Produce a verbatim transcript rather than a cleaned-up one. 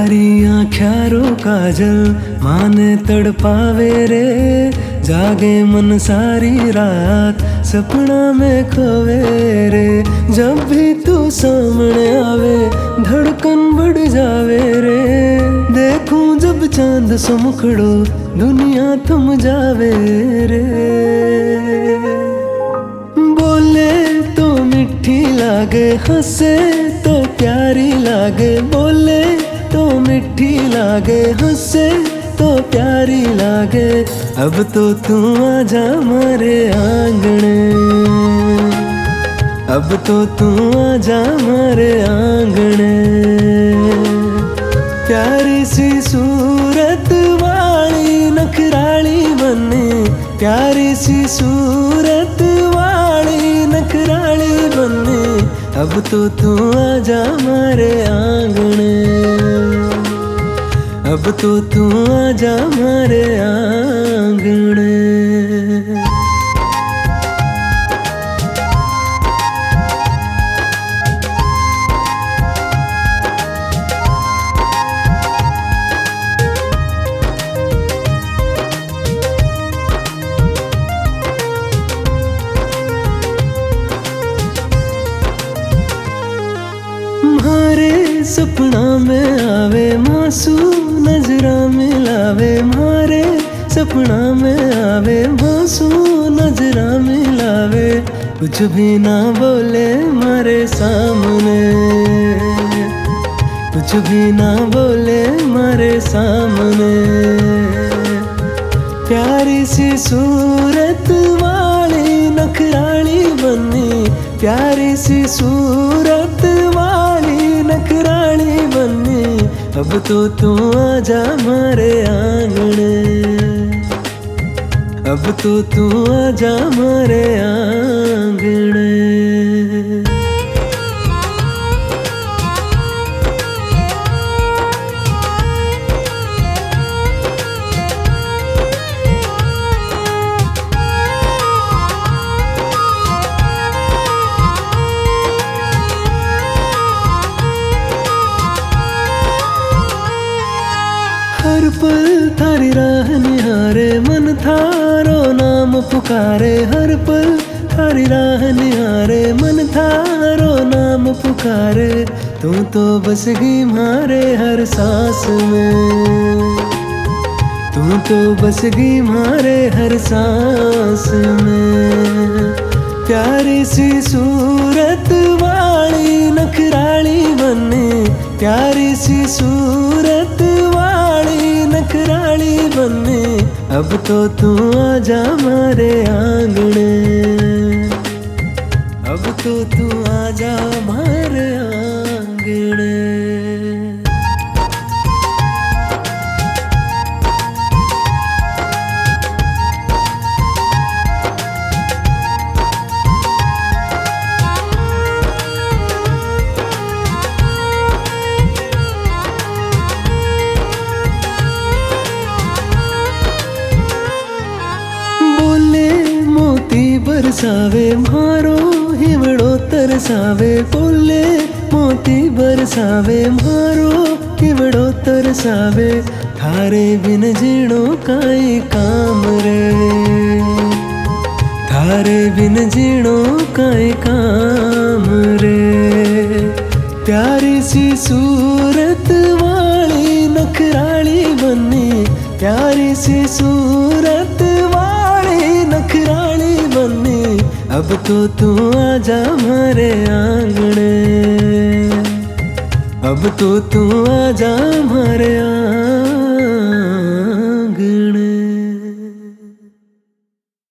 तारी आँख्यारो काजल माने तड़पावे रे, जागे मन सारी रात सपना में खोवे रे। जब भी तू सामने आवे धड़कन बढ़ जावे रे, देखूं जब चांद सा मुखड़ो दुनिया थम जावे रे। बोले तो मिठी लागे, हंसे तो प्यारी लागे, बोले तो मिठी लागे, हंसे तो प्यारी लागे। अब तो तू आजा मारे आंगने, अब तो तू आजा मारे आंगने। प्यारी सी सूरत वाली नखराली बने, प्यारी सी सूरत वाली नखराली बने। अब तो तू आजा मारे आंगने, अब तो तू आजा मारे आंगने। मारे सपना में आवे मासूम नजरा मिलावे, मारे सपना में आवे मासूम नजरा मिलावे। कुछ भी ना बोले मारे सामने, कुछ भी ना बोले मारे सामने। प्यारी सी सूरत वाली नखराली बनी, प्यारी सी सूरत वाली नखराली बनी। अब तो तू आजा मारे आंगने, अब तो तू आजा मारे आंगने। हर पल थारी राह निहारे, मन थारो नाम पुकारे। हर पल थारी राह निहारे, मन थारो नाम पुकारे। तू तो बस गई मारे हर सांस में, तू तो बस गई मारे हर सांस में। प्यारी सी सूरत वाली नखराली बने, प्यारी सी सूरत वाली नखराली बने। अब तो तू आजा मारे आंगने, अब तो तू आजा मारे आंगने। बरसावे मारो हिवड़ो तरसावे, बोले मोती बरसावे मारो हिवड़ो तरसावे। थारे बिन जीणो काई काम रे, थारे बिन जीणो काई काम रे। प्यारी सी सूरत वाली नखराली बनी, प्यारी सी सूरत वाली नखराली बनी। अब तो तू आजा मारे आंगने, अब तो तू आजा मारे आंगने।